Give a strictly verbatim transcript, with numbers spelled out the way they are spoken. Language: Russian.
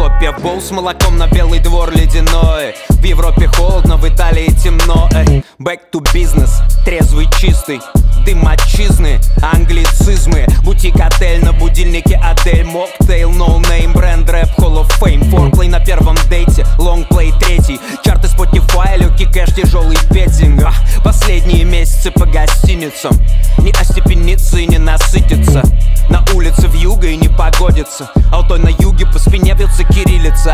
Европе бол с молоком на белый двор ледяной. В Европе холодно, в Италии темно. Эй, back to business, трезвый, чистый. Дым отчизны, англицизмы. Бутик-отель на будильнике, Адель. Моктейл, ноунейм, бренд, рэп, Hall of Fame. Форплей на первом дейте, лонгплей третий. Чарты Spotify, легкий кэш, тяжелый петинг. Ах, последние месяцы по гостиницам. Не остепениться и не насытиться. На улице вьюга и не погодится. Алтой на юге, по спине бьется кириллица.